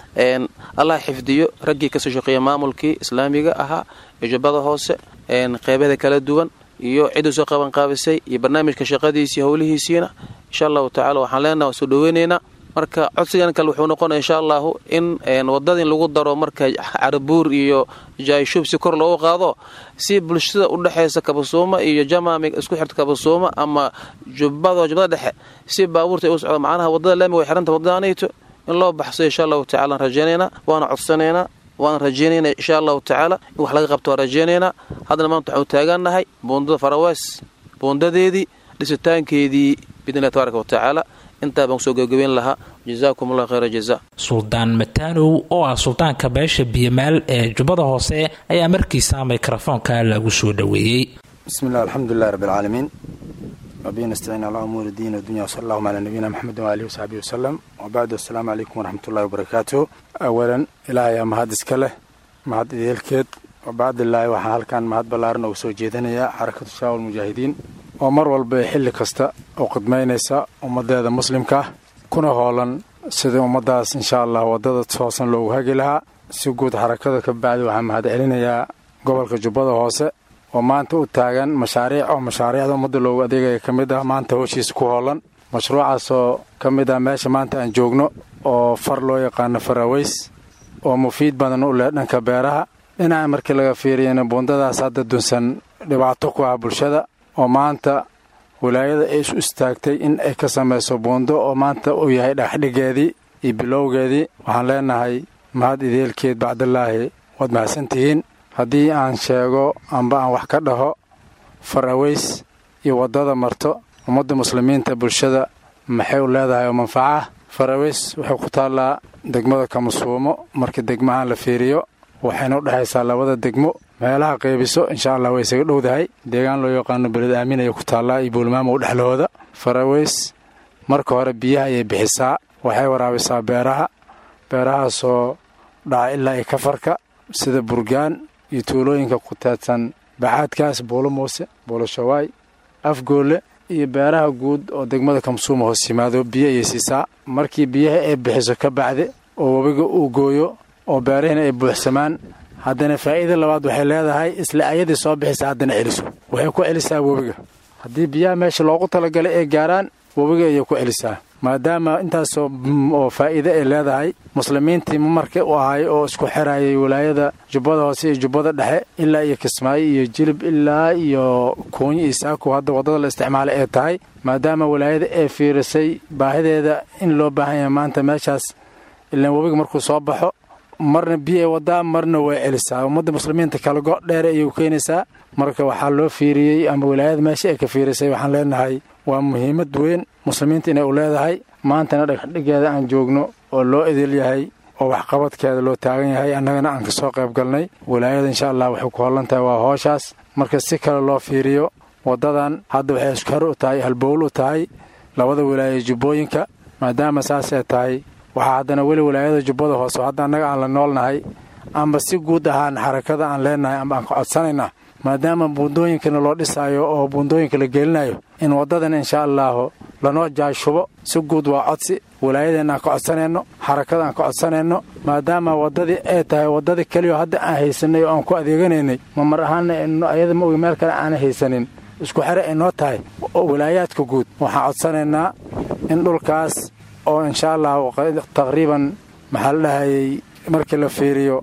Allah xifdiyo ragii ka soo shaqeeya maamulkii islaamiga ahaa ee Jubbada Hoose qeybaha kala duwan iyo cid soo qaban qaabisay iyo barnaamijka shaqadiisa howlihiisina insha Allah ta'ala waxaan leenahay soo dhaweynayna marka codsigan kale wuxuu noqonayaa insha Allah in wadadin lagu daro marka Carbuur iyo Jaayshub si kor loo qaado si bulshada u dhaxaysa Kabasuuma iyo Jamaame isku xirta Kabasuuma ama Jubbada Dhexe si baabuurta u socdo macnaha wadada laamiga way xiranta wadadaanayto in loo baxso insha Allah ta'ala rajaynayna waana codsanayna waan rajaynayna insha Allah ta'ala wax laga qabto rajaynayna hadana maanta waxaan taaganahay buundada Faraweys buundadeedii dhisitaankeedii bidna tabaaraka wa ta'ala inta baan soo gabagabeyn lahaa jazaakumullahu khayra jazaa Suldaan Matanow oo ah suldaanka beesha Biyamaal ee Jubbada Hoose ayaa markiisa mikrofoonka lagu soo dhaweeyay bismillaah alxamdulillahi rabbil caalamiin وبين استعينا على أمور الدين والدنيا وصلى الله على نبينا محمد وآله وصحبه وسلم وبعد السلام عليكم ورحمة الله وبركاته أولا إلهي مهد اسكاله مهد إذيلكيد وبعد الله وحال كان مهد بلارنا وسوجيدنا حركة الشباب المجاهدين ومر والبحل كستا وقدمينيسا ومدى مسلم كه كنا هولا سيدي ومداس إن شاء الله ودادة صوصا لو هاقي لها سيقود حركة كبعد وحام هذا إلينا يا قبل كجبادة هوسة oo maanta u taagan mashaariicda ummadda loogu adeegaya ka mid ah maanta howshiisa ku hoolan mashruucaasoo ka mid ah meesha maanta aan joogno oo far loo yaqaano faraweys oo mufiid badan u leh dhanka beeraha dhinaca markii laga fiiriyana buundadaas hadda dunsan dhibaato ku ah bulshada oo maanta wilaayada ay isu istaagtay in ay ka samayso buundo oo maanta uu yahay dhagaxdhigeedii iyo bilowgeedii waxaan leenahay mahad ideelkeed bacdallaahi waad mahadsantihiin haddii aan sheego amba aan wax ka dhaho faraweys iyo waddada marto ummadda muslimiinta bulshada maxay u leedahay oo manfaca faraweys waxay ku taallaa degmada Kamasuumo markii degmahan la fiiriyo waxayna u dhaxaysaa labada degmo meelaha qaybiso insha Allah way isaga dhowdahay deegaan loo yaqaan Balad Aamin ay ku taallaa iyo Buulmaamo u dhaxlooda faraweys marka hore biyaha ay bixisaa waxay waraabisaa beerahaasoo dhaca ilaa kafarka sida Burgaan iyo tuulooyinka ku taadsan baxaadkaas Boolo Moose Boolo Shawaay Afgoole iyo beeraha guud oo degmada Kamasuumo hoos yimaado biyo ay siisaa markii biyaha ay bixiso ka bacdi oo wabiga uu gooyo oo beerahana ay buuxsamaan haddana faa'iido labaad waxay leedahay isla ayadii soo bixisa haddana celiso waxay ku celisaa wabiga haddii biyaha meesha loogu talagalay ay gaaraan wabiga ayay ku celisaa maadaama intaasoo oo faa'iido ay leedahay muslimiintii markay u ahay oo isku xirayay wilaayada jubbada hoose iyo jubbada dhexe ilaa iyo Kismaayo iyo Jilib ilaa iyo Koonyi iyo Saako hadda wadada la isticmaalay ay tahay maadaama wilaayada ay fiirisay baahideeda in loo baahan yahay maanta meeshaas ilaa wabiga markuu soo baxo marna biyo wadaa marna way celisaa ummadda muslimiinta kala go' dheer ay u keenaysaa marka waxaa loo fiiriyay ama wilaayada meesha ay ka fiirisay waxaan leenahay waa muhiimad weyn muslimiinta inay u leedahay maantana dhagaxdhigeeda aan joogno oo loo idil yahay oo waxqabadkeeda loo taagan yahay annagana aan ka soo qayb galnay wilaayada insha Allah waxay ku hoolan tahay waa howshaas marka si kale loo fiiriyo wadadan hadda waxay isku xir u tahay halbowl u tahay labada wilaayada jubbooyinka maadaama saas ay tahay waxaa haddana weli wilaayada jubbada hoose hadda annaga aan la noolnahay amba si guud ahaan xarakada aan leenahay amba aan ka codsanaynaa maadaama buundooyinkana loo dhisaayo oo buundooyinka la gelinayo in wadadan insha Allah lanoo jaashubo si guud waa codsi wilaayadeenna aan ka codsanayno xarakada aan ka codsanayno maadaama wadadii ay tahay wadada kaliya hadda aan haysanay oo aan ku adeeganaynay mar ahaan ayada ma ogi meel kale aan haysanin isku xire ay noo tahay wilaayaadka guud waxaan codsanaynaa in dhulkaas oo insha Allah taqriiban maxal dhahayay markii la fiiriyo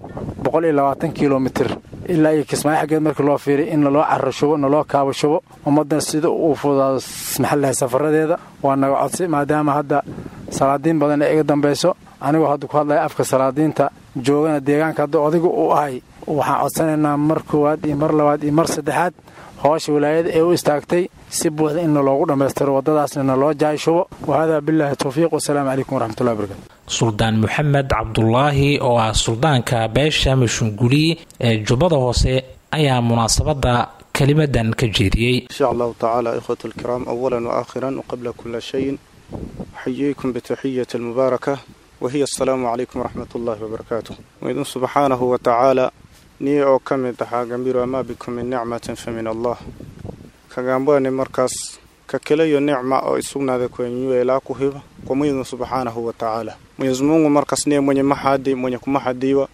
120 kilomitir ilaa iyo Kismaayo xageed markii loo fiiriyo in loo carrashubo loo kaabashubo ummadan sida uu fududaado maxallaha safaradeeda waa naga codsi maadaama hadda salaadiin badan ay iga dambayso anigu hadda ku hadlay afka salaadiinta joogana deegaanka hadda odiga uu ahay waxaan codsanaynaa mar koowaad iyo mar labaad iyo mar saddexaad howsha wilaayada ee u istaagtay si buuxda in loogu dhammaystiro wadadaasna loo jaayishubo wahada billahi tawfiiq wassalaamu calaykum waraxmatullahi wabarakaatu suldaan maxamed cabdulaahi oo ah suldaanka beesha Mashunguli ee jubbada hoose ayaa munaasabada kalimadan ka jeediyay insha Allah ta'ala ikhwatu al-kiram awwalan wa akhiran wa qabla kulli shay uhayyikum bi tahiyyati al-mubarakah wa hiya assalamu alaykum wa rahmatullahi wa barakatuh wa idin subhanahu wa ta'ala ni oo kamid ah gambiru ama bikum min ni'matin fa min Allah kagambani markaas ka kaleeyo nicma oo isugnaada kwenyu ila ku hiba kwa Mungu subhanahu wa ta'ala Mwenyezi Mungu markaas ni mwenye mahadi mwenye kumahadiwa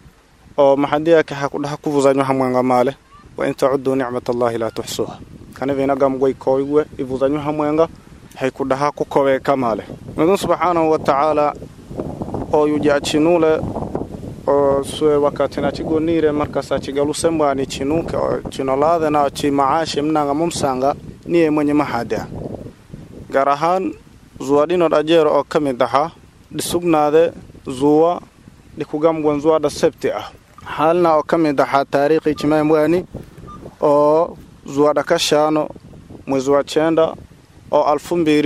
oo mahadia ka hakudaha kuvuzanywa hamwanga male wa in ta'uddu ni'matallahi la tuhsuha kana vina gamgoy koywe ivuzanywa hamwanga haikudaha kukowe kamale Mungu subhanahu wa ta'ala oo yujachinule oo suwe wakati na chigonire markaas achigalusembwa ni chinuke chinolade na chimaashi mnanga mumsanga ni mwenye mahadia garahan zuwadino dajero oo kamid aha disugnaade zuwa dikugamgwan zuwa da sabti ah halna oo kamid aha taariikhi chimaymwani oo zuwa da kashano mwezi wa 9 oo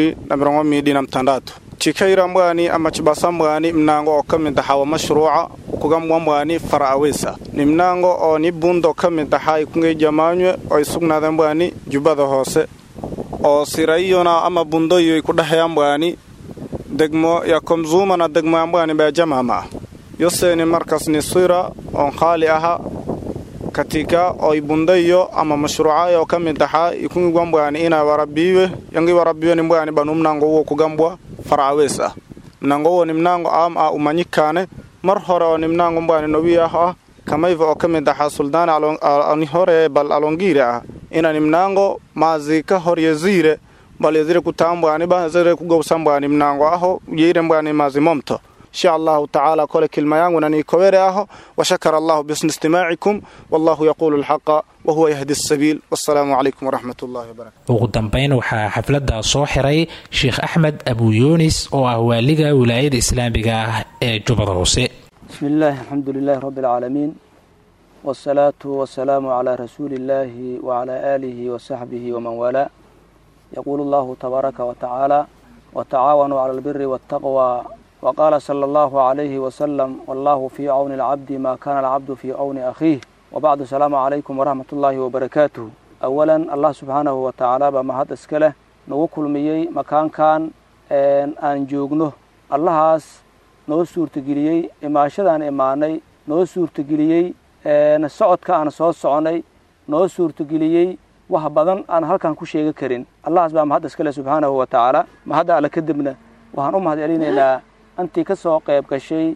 2023 chikaira mwani ama chibasambwani mnango oo kamid aha wa mashruuca kugamwani faraawisa ni mnango oo ni bundo kamid aha ikunge jamanywe oo isugnaade mwani jubbada hoose oo sirayona ama bundoyo ku dhaxayambani degmo ya Kamasuumo na degmo ambani ba jamama yoseni markas ni sira on khali aha katika oo bundoyo ama mashruuca oo kamid aha ikungi gwambani ina warabiwe yangi warabiwe ni mbani banumnango wo kugambwa faraawesa mnango wo ni mnango ama umanyikane mar hore oo ni mnango mbani nobiya ha kamayva oo ka mid ahaa suldaana ani hore bal alongiire ah inani mnango mazika hor yazire bal yazire kutambwani ba yazire kugowsambwani mnango aho yire mbwani mazimomto insha Allah ta'ala kole kilma yangu nani kowere aho wa shakara Allah bi istimaa'ikum wallahu yaqulu al-haqa wa huwa yahdi as-sabil wassalamu alaykum wa rahmatullahi wa barakatuh. ugu dambeyn waxaa xafladda soo xiray Sheikh Ahmed Abu Yunis oo ah waaliga wilaayada Islaamiga ah ee Jubbada Hoose. bismillah alhamdulillah rabbil alamin wassalatu wassalamu ala rasulillahi wa ala alihi wa sahbihi wa man wala. يقول الله تبارك وتعالى وتعاونوا على البر والتقوى وقال صلى الله عليه وسلم والله في عون العبد ما كان العبد في عون أخيه وبعد السلام عليكم ورحمة الله وبركاته. أولا الله سبحانه وتعالى بمهد اسكله نوكل ميي مكان كان أن جوجنه الله هاس نو سور تجريي إما شدان إماني نو سور تجريي نسعد كأن صوت صعني نو سور تجريي وهبضن أن هل كان كل شيء كرين الله سبحانه مهد اسكله سبحانه وتعالى مهد على كدبنا وهنقوم هذا علينا إلى أنتي كسوق يبقى شيء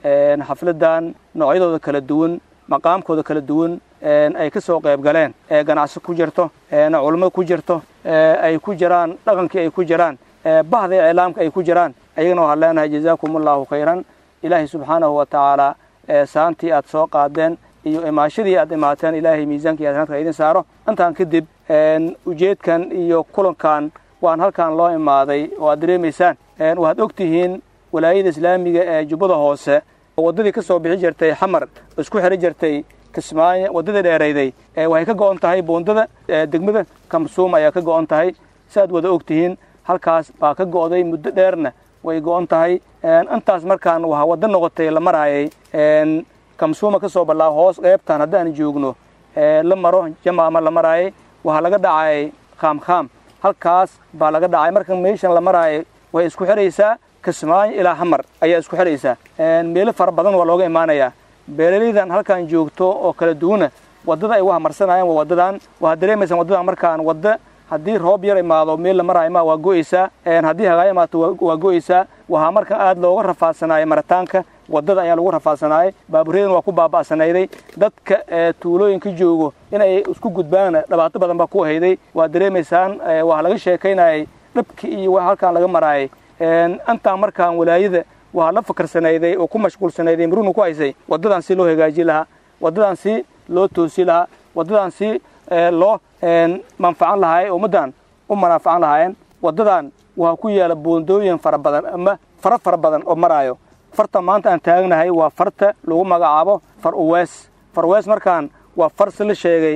حفلدان نوعيده كلا دون مقام كذا كلا دون أي كسوق يبقى لين جناس كوجرته علماء كوجرته أي كوجران لغن كي أي كوجران بعض إعلام أي كوجران أي نوع لنا جزاكم الله خيرا إلهي سبحانه وتعالى سانتي أتسوق عدن iyo imaashadii aad imaateen ilaahay miisaanka iyo sanadka idin saaro intaan kadib ujeedkan iyo kulankan waan halkan loo imaaday oo aad dareemaysaan waxaad ogtihiin walaayada islaamiga ee Jubbada Hoose wadadii ka soo bixi jirtay xamar isku xiri jirtay Kismaayo wadada dheerayday waxay ka go'on tahay boondada degmada Kamsuum ayaa ka go'on tahay saad wada ogtihiin halkaas baa ka go'day muddo dheerna way go'on tahay intaas markaan waxa wada noqotay la maraayay Kamsuuma ka soo balaa hoos qaybtan hadaan joogno la maro jamaama la maraayay waxa laga dhacay kham halkaas baa laga dhacay markan meeshan la maraayay way isku xiraysaa Kismaayo ilaa Xamar ayaa isku xiraysaa meel far badan waa looga imaanayaa beeraleydan halkan joogto oo kala duwana wadada ay wax marsanayaan waa wadadan waa dareemaysan wadadan markaan wada hadii roob yar imaado meel la maraayo ma waa gooysaa hadii hagaay imaato waa gooysaa waxa markan aad looga rafaasanayo maritaanka wadada ayaa lagu rafaasanaayay baabureedan waa ku baaba'sanayday dadka tuulooyinka joogo inay isku gudbaan dhibaato badan ba ku hayday waa dareemaysaan waxa laga sheekaynayay dhabki iyo waxa halkan laga maraayay anta markaan walaayada waa la fakarsanayday oo ku mashquulsanayday maruna ku haysay wadadan si loo hagaaji lahaa wadadan si loo toosi lahaa wadadan si loo manfacan lahaay ummadan u manfacan lahaayeen wadadan waa ku yaala boondooyin fara badan ama fara badan oo maraayo farta maanta aan taagnahay waa farta lagu magacaabo farwees markaan waa farsi la sheegay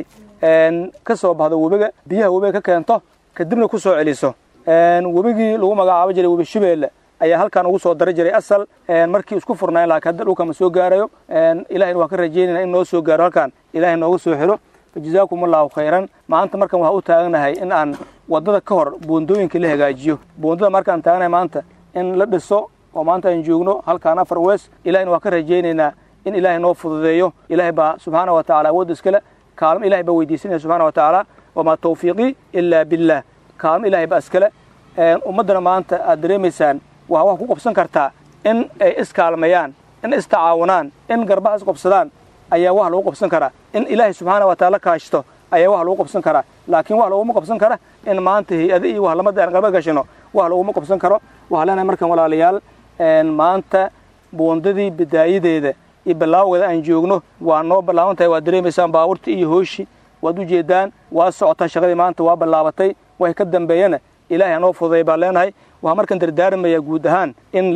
ka soo baxdo webiga biyaha webiga ka keento kadibna ku soo celiso webigii lagu magacaabo jiray webi Shabeelle ayaa halkan ugu soo daray jiray asal markii isku furnaan laakiin hadda dhulka ma soo gaarayo ilaahayna waa ka rajeynaa in noo soo gaaro halkan ilaahay noogu soo xiro jazaakumullahu khayran maanta markan waxa u taagnahay in aan wadada ka hor boondooyinka la hagaajiyo boondada markaan taagnahay maanta in la dhiso oo maanta aan joogno halkaan Farwees ilaahayna waa ka rajeynaynaa in ilaahay noo fududeeyo ilaahay ba subhanahu wa ta'ala wad iskala kaalm ilaahay ba weydiisanay subhanahu wa ta'ala wama tawfiiqi illa billah kaalm ilaahay ba iskala ummadana maanta aad dareemaysaan waxa wax ku qabsan kartaa in ay iskaalmayaan in istacaawunaan in garbaha isqabsadaan ayaa wax lagu qabsan karaa in ilaahay subhanahu wa ta'ala kaashto ayaa wax lagu qabsan karaa laakiin wax lagu qabsan kara in maanta hay'adaha iyo wax lamada aan garba gashino wax lagu qabsan karo waxa leenahay markan walaalayaal maanta boondadii bidaayadeeda iyo bilaawgeeda aan joogno waa noo bilaabantahay waa dareemaysaan baabuurta iyo hooshi waad u jeedaan waa socotaa shaqadii maanta waa bilaabatay way ka dambeeyana ilaahay noo fududeey baa leenahay waxa markan dardaarmaya guud ahaan in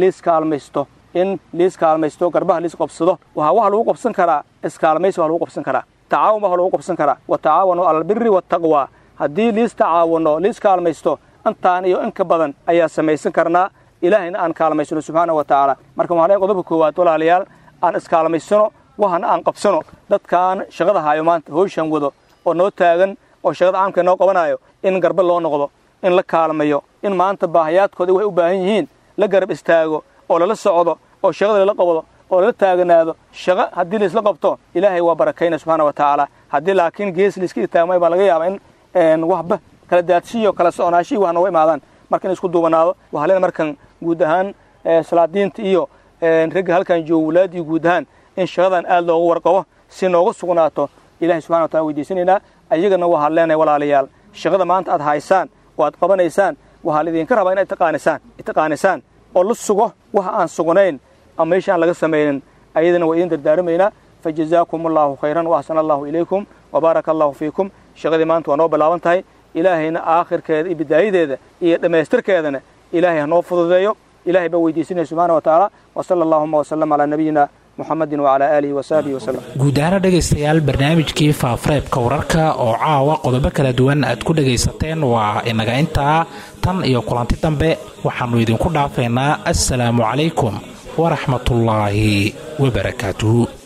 liis kaalmaysto garbaha liis qabsado waxa wax lagu qabsan karaa iskaalmaysi wax lagu qabsan karaa tacaawun wax lagu qabsan karaa wa tacaawanu alal birri wat taqwa haddii liis tacaawuno liis kaalmaysto antaan iyo in ka badan ayaa samaysan karnaa ilaahayna aan kaalmaysano subhanahu wa ta'ala marka waxaan qodobka koowaad walaalayaal aan iskaalmaysano waxaan aan qabsano dadkaan shaqada haayo maanta hooyshan wado oo noo taagan oo shaqada caamka noo qabanayo in garba loo noqdo in la kaalmayo in maanta baahiyaadkooda way u baahan yihiin la garab istaago oo lala socdo oo shaqada la qabado oo la taaganaado shaqo haddii la isla qabto ilaahay waa barakayna subhanahu wa ta'ala haddii laakiin gees la iska taagmay baa laga yaabaa in waxba kala daadshiyo kala soconaashi wax noo imaadaan marka in isku duubanaado waxa leen markan guud ahaan salaadiinta iyo ragga halkan jooga walaadii guud ahaan in shaqadan aad loogu warqabo si noogu sugnaato ilahay subxana wa taala weydiisanaynaa ayagana waxaan leenahay walaalayaal shaqada maanta aad haysaan oo aad qabanaysaan waxaa laidinka rabaa inaad itaqaanisaan oo la sugo waxa aan sugnayn ama meesha aan laga samaynin ayadana waa idin dardaaramaynaa fajazaakum allahu khayran waaxsana allahu ilaykum wabaaraka allahu fiikum shaqadii maanta waa noo bilaaban tahay ilaahayna aakhirkeeda iyo bidaayadeeda iyo dhammaystirkeedana ilaahay ha noo fududeeyo ilahay baa weydiisanaya subxaana wa tacaala wasala allahuma wasalam calaa nabiyina muxamedin wacalaa aalihi wasaabihi wasalam guud ahaan dhegaystayaal barnaamijkii faafareebka wararka oo caawa qodobo kala duwan aad ku dhegaysateen waa inaga intaa tan iyo kulanti dambe waxaannu idinku dhaafaynaa assalaamu calaykum waraxmatullaahi wabarakaatuhu